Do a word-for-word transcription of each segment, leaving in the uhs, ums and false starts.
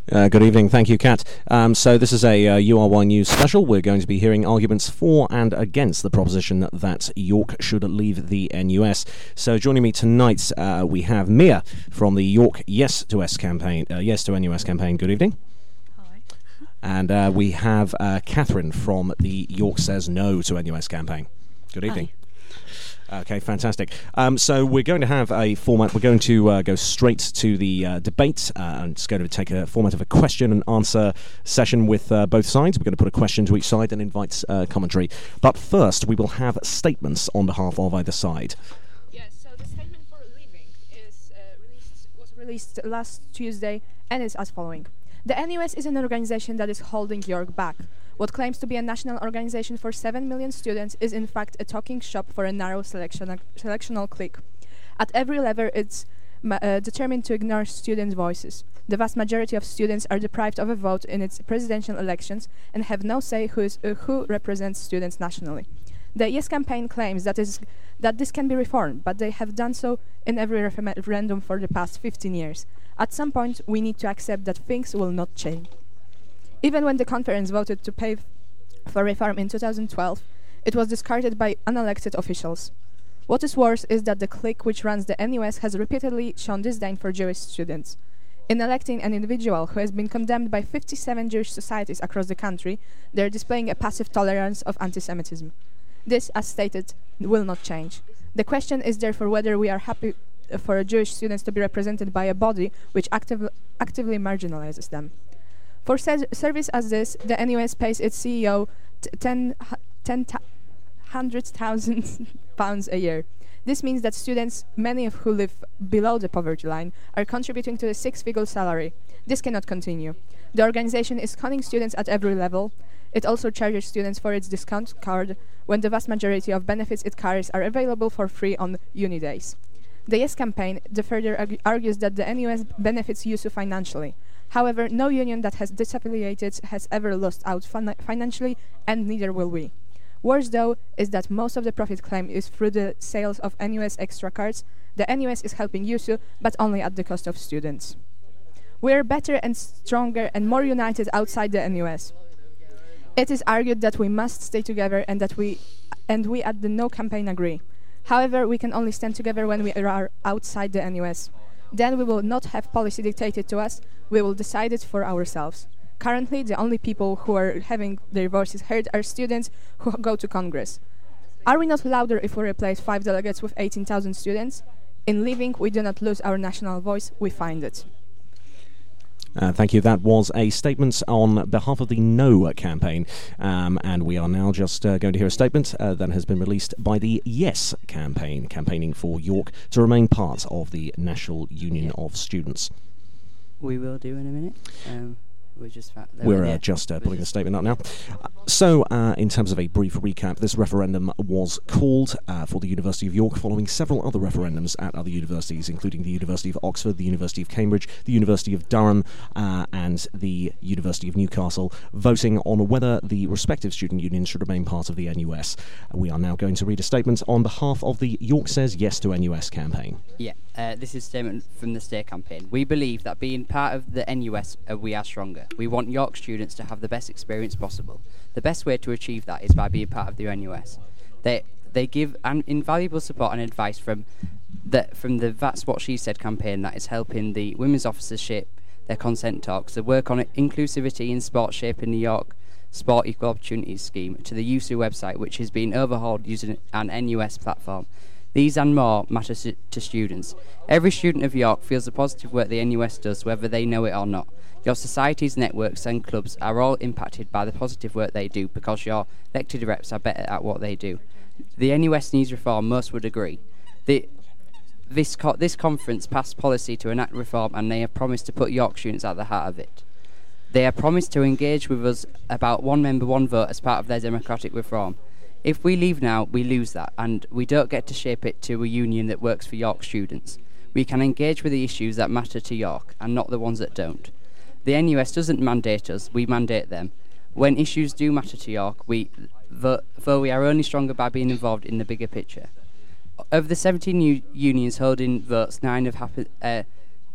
Uh, good evening. Thank you, Kat. Um, so this is a uh, U R Y News special. We're going to be hearing arguments for and against the proposition that York should leave the N U S. So joining me tonight, uh, we have Mia from the York Yes to S campaign, uh, Yes to N U S campaign. Good evening. Hi. And uh, we have uh, Catherine from the York Says No to N U S campaign. Good evening. Hi. Okay, fantastic. Um, so we're going to have a format. We're going to uh, go straight to the uh, debate, uh, and it's going to take a format of a question and answer session with uh, both sides. We're going to put a question to each side and invite uh, commentary. But first, we will have statements on behalf of either side. Yes, so the statement for leaving is uh, released, was released last Tuesday and is as following. The N U S is an organization that is holding York back. What claims to be a national organization for seven million students is in fact a talking shop for a narrow selection, selectional clique. At every level, it's ma- uh, determined to ignore students' voices. The vast majority of students are deprived of a vote in its presidential elections and have no say who, is, uh, who represents students nationally. The Yes campaign claims that, is, that this can be reformed, but they have done so in every referendum for the past fifteen years. At some point, we need to accept that things will not change. Even when the conference voted to pay f- for reform in two thousand twelve, it was discarded by unelected officials. What is worse is that the clique which runs the N U S has repeatedly shown disdain for Jewish students. In electing an individual who has been condemned by fifty-seven Jewish societies across the country, they are displaying a passive tolerance of anti-Semitism. This, as stated, will not change. The question is therefore whether we are happy uh, for Jewish students to be represented by a body which activ- actively marginalizes them. For se- service as this, the N U S pays its C E O t- ten, ten ta- hundred thousand pounds a year. This means that students, many of who live below the poverty line, are contributing to a six-figure salary. This cannot continue. The organization is conning students at every level. It also charges students for its discount card when the vast majority of benefits it carries are available for free on uni days. The Yes campaign the further argu- argues that the N U S benefits U S U financially. However, no union that has disaffiliated has ever lost out fin- financially, and neither will we. Worse, though, is that most of the profit claim is through the sales of N U S extra cards. The N U S is helping U S U, but only at the cost of students. We are better and stronger and more united outside the N U S. It is argued that we must stay together and that we, and we at the No campaign agree. However, we can only stand together when we are outside the N U S. Then we will not have policy dictated to us, we will decide it for ourselves. Currently, the only people who are having their voices heard are students who go to Congress. Are we not louder if we replace five delegates with eighteen thousand students? In leaving, we do not lose our national voice, we find it. Uh, thank you. That was a statement on behalf of the No campaign. Um, and we are now just uh, going to hear a statement uh, that has been released by the Yes campaign, campaigning for York to remain part of the National Union of Students. We will do in a minute. Um, we're just fa- We're uh, just uh, putting a statement up now. Uh, so, uh, in terms of a brief recap, this referendum was called uh, for the University of York following several other referendums at other universities, including the University of Oxford, the University of Cambridge, the University of Durham, uh, and the University of Newcastle, voting on whether the respective student unions should remain part of the N U S. Uh, we are now going to read a statement on behalf of the York Says Yes to N U S campaign. Yeah, uh, this is a statement from the Stay campaign. We believe that being part of the N U S, uh, we are stronger. We want York students to have the best experience possible. The best way to achieve that is by being part of the N U S. They they give an invaluable support and advice from the from the That's What She Said campaign that is helping the women's officers shape their consent talks, the work on inclusivity in sport shaping the York Sport Equal Opportunities Scheme, to the U S U website, which has been overhauled using an N U S platform. These and more matter to, to students. Every student of York feels the positive work the N U S does, whether they know it or not. Your societies, networks and clubs are all impacted by the positive work they do because your elected reps are better at what they do. The N U S needs reform, most would agree. The, this, co- this conference passed policy to enact reform, and they have promised to put York students at the heart of it. They have promised to engage with us about one member, one vote as part of their democratic reform. If we leave now, we lose that, and we don't get to shape it to a union that works for York students. We can engage with the issues that matter to York, and not the ones that don't. The N U S doesn't mandate us, we mandate them. When issues do matter to York, we, though, though we are only stronger by being involved in the bigger picture. Of the seventeen u- unions holding votes, nine have, happen, uh,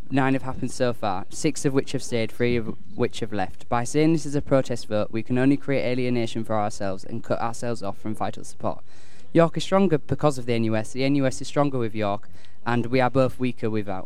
nine have happened so far, six of which have stayed, three of which have left. By saying this is a protest vote, we can only create alienation for ourselves and cut ourselves off from vital support. York is stronger because of the N U S. The N U S is stronger with York, and we are both weaker without.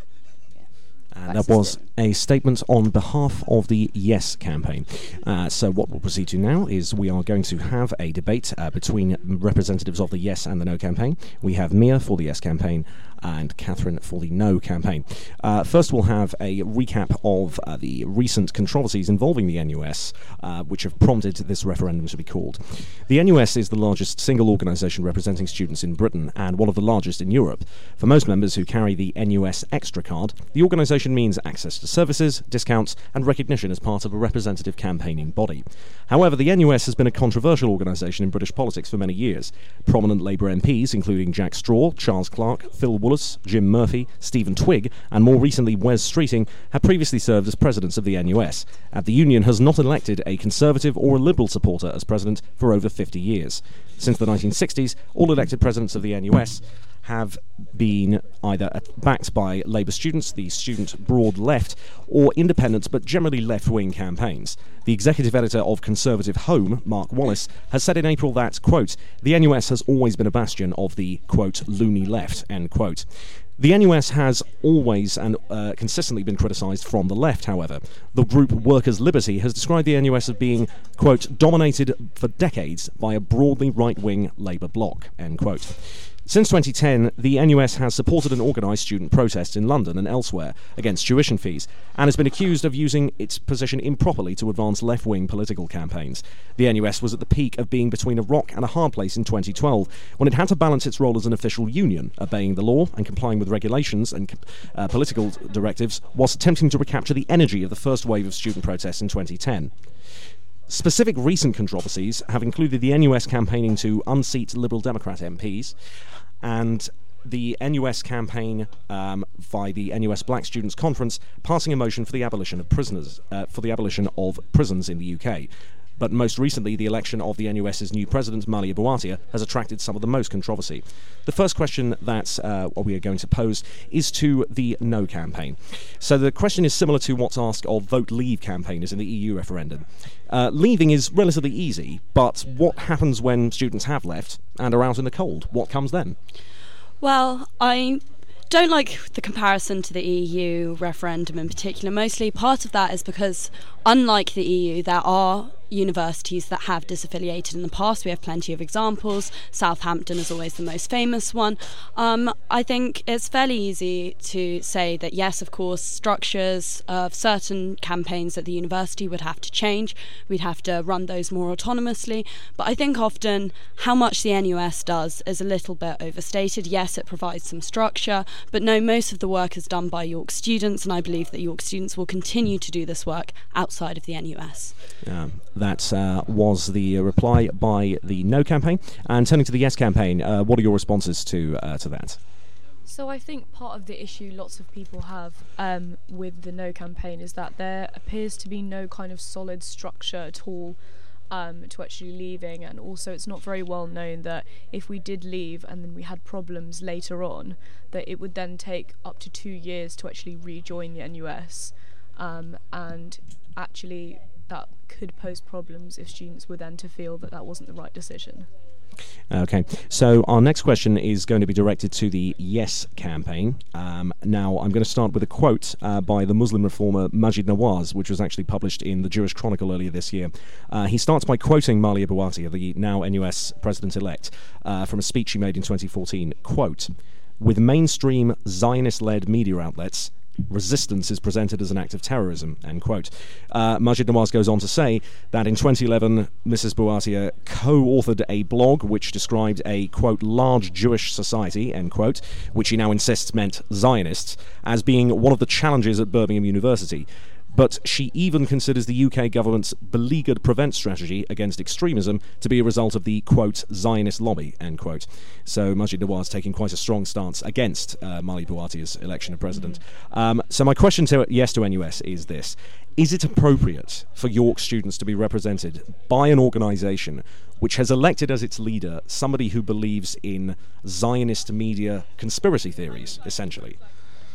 And that was a statement on behalf of the Yes campaign. Uh, so what we'll proceed to now is we are going to have a debate uh, between representatives of the Yes and the No campaign. We have Mia for the Yes campaign and Catherine for the No campaign. Uh, first, we'll have a recap of uh, the recent controversies involving the N U S, uh, which have prompted this referendum to be called. The N U S is the largest single organisation representing students in Britain and one of the largest in Europe. For most members who carry the N U S Extra card, the organisation means access to services, discounts and recognition as part of a representative campaigning body. However, the N U S has been a controversial organisation in British politics for many years. Prominent Labour M Ps, including Jack Straw, Charles Clarke, Phil Wallace, Jim Murphy, Stephen Twigg, and more recently Wes Streeting, have previously served as presidents of the N U S, and the union has not elected a Conservative or a Liberal supporter as president for over fifty years. Since the nineteen sixties, all elected presidents of the N U S have been either backed by Labour students, the student broad left, or independent but generally left-wing campaigns. The executive editor of Conservative Home, Mark Wallace, has said in April that, quote, the N U S has always been a bastion of the, quote, loony left, end quote. The N U S has always and uh, consistently been criticised from the left, however. The group Workers' Liberty has described the N U S as being, quote, dominated for decades by a broadly right-wing Labour bloc, end quote. Since twenty ten, the N U S has supported and organised student protests in London and elsewhere against tuition fees, and has been accused of using its position improperly to advance left-wing political campaigns. The N U S was at the peak of being between a rock and a hard place in twenty twelve, when it had to balance its role as an official union, obeying the law and complying with regulations and uh, political directives, whilst attempting to recapture the energy of the first wave of student protests in twenty ten. Specific recent controversies have included the N U S campaigning to unseat Liberal Democrat M Ps, and the N U S campaign um, by the N U S Black Students Conference passing a motion for the abolition of prisoners, uh, for the abolition of prisons in the U K. But most recently, the election of the N U S's new president, Malia Bouattia, has attracted some of the most controversy. The first question that uh, we are going to pose is to the No campaign. So the question is similar to what's asked of Vote Leave campaigners in the E U referendum. Uh, leaving is relatively easy, but what happens when students have left and are out in the cold? What comes then? Well, I don't like the comparison to the E U referendum in particular. Mostly part of that is because, unlike the E U, there are universities that have disaffiliated in the past. We have plenty of examples. Southampton is always the most famous one. Um, I think it's fairly easy to say that, yes, of course, structures of certain campaigns at the university would have to change. We'd have to run those more autonomously. But I think often how much the N U S does is a little bit overstated. Yes, it provides some structure, but no, most of the work is done by York students, and I believe that York students will continue to do this work outside of the N U S. Yeah. That uh, was the uh, reply by the No campaign. And turning to the Yes campaign, uh, what are your responses to uh, to that? So I think part of the issue lots of people have um, with the No campaign is that there appears to be no kind of solid structure at all um, to actually leaving, and also it's not very well known that if we did leave and then we had problems later on, that it would then take up to two years to actually rejoin the N U S, um, and actually that could pose problems if students were then to feel that that wasn't the right decision. Okay, so our next question is going to be directed to the Yes campaign. Um, now, I'm going to start with a quote uh, by the Muslim reformer Maajid Nawaz, which was actually published in the Jewish Chronicle earlier this year. Uh, he starts by quoting Malia Bouattia, the now N U S president-elect, uh, from a speech she made in twenty fourteen. Quote, "With mainstream Zionist-led media outlets, resistance is presented as an act of terrorism," end quote. Uh, Maajid Nawaz goes on to say that in twenty eleven, Missus Bouattia co-authored a blog which described a, quote, large Jewish society, end quote, which he now insists meant Zionists, as being one of the challenges at Birmingham University. But she even considers the U K government's beleaguered prevent strategy against extremism to be a result of the, quote, Zionist lobby, end quote. So Maajid Nawaz taking quite a strong stance against uh, Malia Bouattia's election of president. Mm-hmm. Um, so my question to Yes to N U S is this. Is it appropriate for York students to be represented by an organisation which has elected as its leader somebody who believes in Zionist media conspiracy theories, essentially?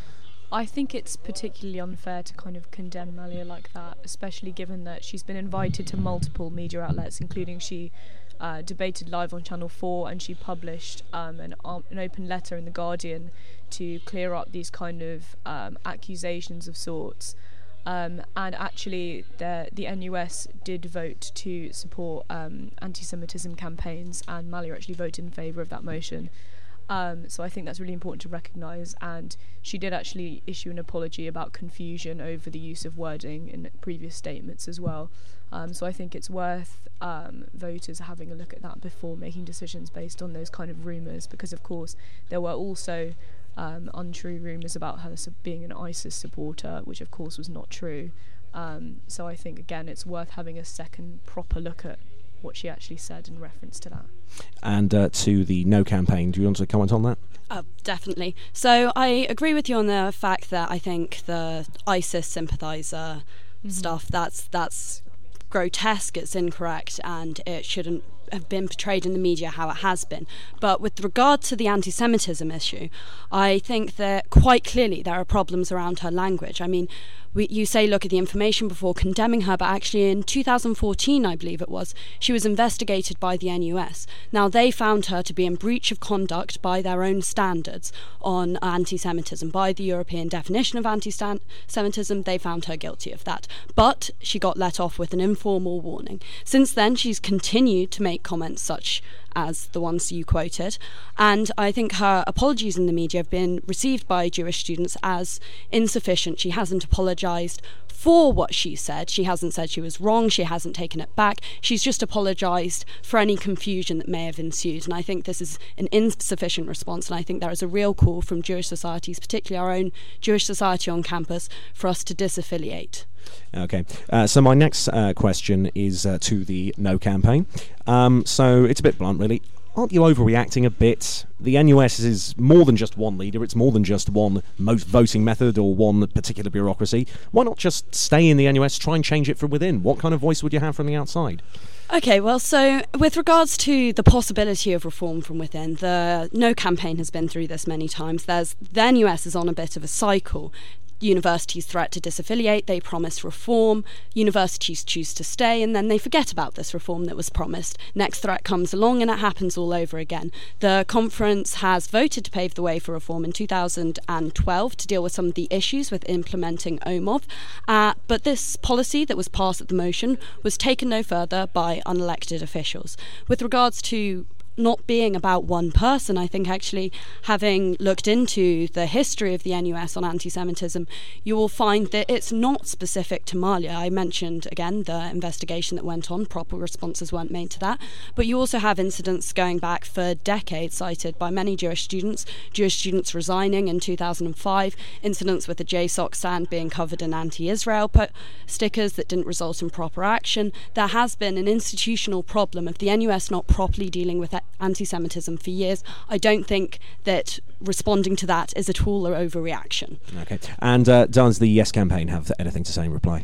I think it's particularly unfair to kind of condemn Malia like that, especially given that she's been invited to multiple media outlets, including she uh, debated live on Channel four, and she published um, an, um, an open letter in The Guardian to clear up these kind of um, accusations of sorts. Um, and actually, the, the N U S did vote to support um, anti-Semitism campaigns, and Malia actually voted in favour of that motion. Um, so I think that's really important to recognise, and she did actually issue an apology about confusion over the use of wording in previous statements as well. Um, so I think it's worth um, voters having a look at that before making decisions based on those kind of rumours, because of course there were also um, untrue rumours about her su- being an ISIS supporter, which of course was not true. Um, so I think again it's worth having a second proper look at what she actually said in reference to that. And uh, to the No campaign, do you want to comment on that? Oh, definitely. So I agree with you on the fact that I think the ISIS sympathiser mm-hmm. stuff, that's that's grotesque, it's incorrect, and it shouldn't have been portrayed in the media how it has been. But with regard to the anti-Semitism issue, I think that quite clearly there are problems around her language. I mean, we, you say look at the information before condemning her, but actually in two thousand fourteen, I believe it was, she was investigated by the N U S. Now, they found her to be in breach of conduct by their own standards on anti-Semitism, by the European definition of anti-Semitism. They found her guilty of that. But she got let off with an informal warning. Since then, she's continued to make comments such as the ones you quoted, and I think her apologies in the media have been received by Jewish students as insufficient. She hasn't apologised for what she said. She hasn't said she was wrong. She hasn't taken it back. She's just apologised for any confusion that may have ensued, and I think this is an insufficient response, and I think there is a real call from Jewish societies, particularly our own Jewish society on campus, for us to disaffiliate. Okay, uh, so my next uh, question is uh, to the No campaign. Um, so it's a bit blunt, really. Aren't you overreacting a bit? The N U S is more than just one leader. It's more than just one most voting method or one particular bureaucracy. Why not just stay in the N U S, try and change it from within? What kind of voice would you have from the outside? Okay, well, so with regards to the possibility of reform from within, the No campaign has been through this many times. There's the N U S is on a bit of a cycle. Universities threat to disaffiliate, they promise reform, universities choose to stay, and then they forget about this reform that was promised. Next threat comes along and it happens all over again. The conference has voted to pave the way for reform in two thousand twelve to deal with some of the issues with implementing O M O V, uh, but this policy that was passed at the motion was taken no further by unelected officials. With regards to not being about one person, I think actually having looked into the history of the N U S on anti-Semitism, you will find that it's not specific to Malia. I mentioned again the investigation that went on, proper responses weren't made to that, but you also have incidents going back for decades cited by many Jewish students, Jewish students resigning in two thousand five, incidents with the J SOC stand being covered in anti-Israel po- stickers that didn't result in proper action. There has been an institutional problem of the N U S not properly dealing with anti-Semitism for years. I don't think that responding to that is at all an overreaction. Okay. And uh, does the Yes campaign have anything to say in reply?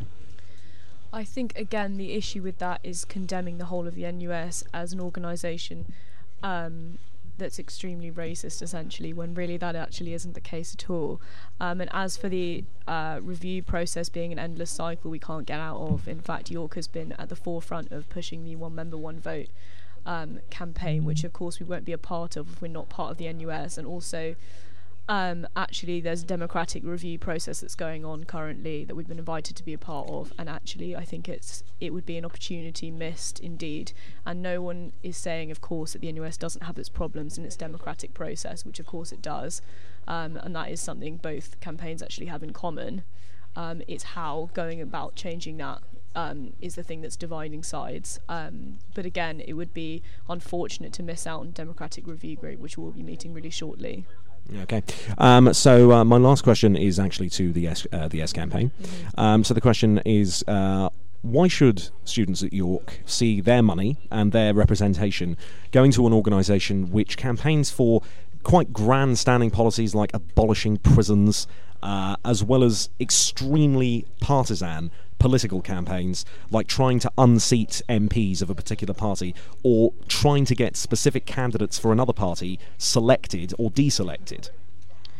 I think, again, the issue with that is condemning the whole of the N U S as an organisation um, that's extremely racist, essentially, when really that actually isn't the case at all. Um, and as for the uh, review process being an endless cycle we can't get out of, in fact, York has been at the forefront of pushing the one member, one vote Um, campaign, which of course we won't be a part of if we're not part of the N U S. And also um, actually there's a democratic review process that's going on currently that we've been invited to be a part of, and actually I think it's it would be an opportunity missed indeed. And no one is saying of course that the N U S doesn't have its problems in its democratic process, which of course it does, um, and that is something both campaigns actually have in common. Um, it's how going about changing that Um, is the thing that's dividing sides. Um, but again, it would be unfortunate to miss out on Democratic Review Group, which we'll be meeting really shortly. Okay. Um, so uh, my last question is actually to the Yes, uh, the Yes campaign. Mm-hmm. Um, so the question is, uh, why should students at York see their money and their representation going to an organisation which campaigns for quite grand-standing policies like abolishing prisons, uh, as well as extremely partisan political campaigns like trying to unseat M Ps of a particular party or trying to get specific candidates for another party selected or deselected?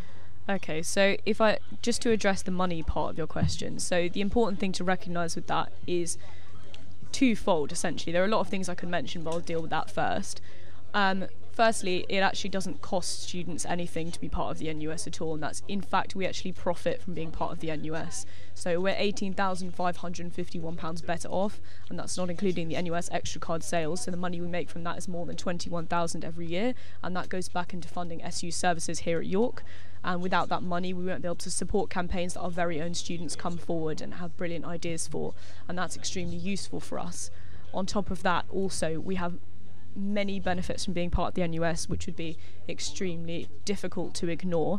Okay, so if I just to address the money part of your question, so the important thing to recognise with that is twofold. Essentially, there are a lot of things I could mention, but I'll deal with that first. Um, firstly, it actually doesn't cost students anything to be part of the N U S at all, and that's in fact we actually profit from being part of the N U S. So we're eighteen thousand five hundred fifty-one pounds better off, and that's not including the N U S extra card sales. So the money we make from that is more than twenty-one thousand every year, and that goes back into funding S U services here at York. And without that money, we won't be able to support campaigns that our very own students come forward and have brilliant ideas for, and that's extremely useful for us. On top of that, also, we have many benefits from being part of the N U S, which would be extremely difficult to ignore.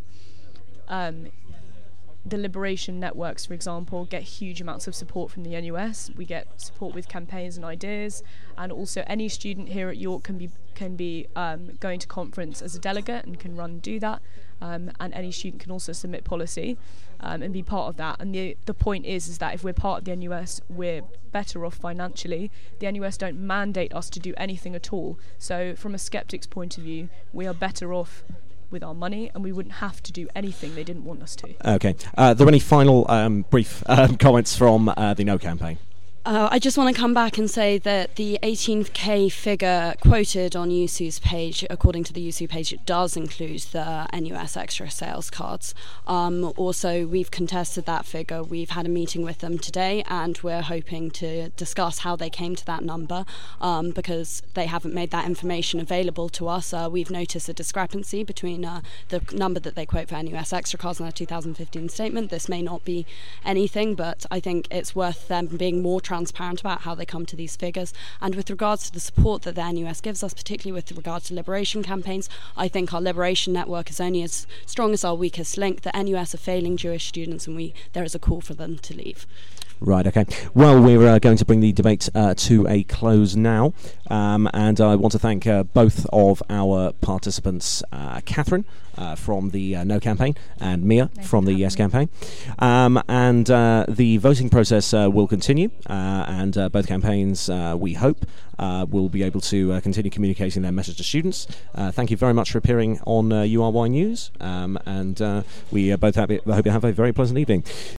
Um, the Liberation Networks, for example, get huge amounts of support from the N U S. We get support with campaigns and ideas, and also any student here at York can be can be um, going to conference as a delegate and can run and do that. Um, and any student can also submit policy um, and be part of that. And the the point is is that if we're part of the N U S, we're better off financially. The N U S don't mandate us to do anything at all. So from a skeptic's point of view, we are better off with our money, and we wouldn't have to do anything they didn't want us to. Okay. Uh, are there any final um, brief um, comments from uh, the No campaign? Uh, I just want to come back and say that the eighteen K figure quoted on U S U's page, according to the U S U page, it does include the N U S extra sales cards. Um, also, we've contested that figure. We've had a meeting with them today, and we're hoping to discuss how they came to that number, um, because they haven't made that information available to us. Uh, we've noticed a discrepancy between uh, the number that they quote for N U S extra cards in their two thousand fifteen statement. This may not be anything, but I think it's worth them being more transparent transparent about how they come to these figures. And with regards to the support that the N U S gives us, particularly with regards to liberation campaigns, I think our liberation network is only as strong as our weakest link. The N U S are failing Jewish students, and we there is a call for them to leave. Right, okay. Well, we're uh, going to bring the debate uh, to a close now, um, and I want to thank uh, both of our participants, uh, Catherine uh, from the uh, No campaign and Mia Thank from the you for Yes having me. campaign. Um, and uh, the voting process uh, will continue, uh, and uh, both campaigns, uh, we hope, uh, will be able to uh, continue communicating their message to students. Uh, thank you very much for appearing on uh, U R Y News, um, and uh, we uh, both have, hope you have a very pleasant evening.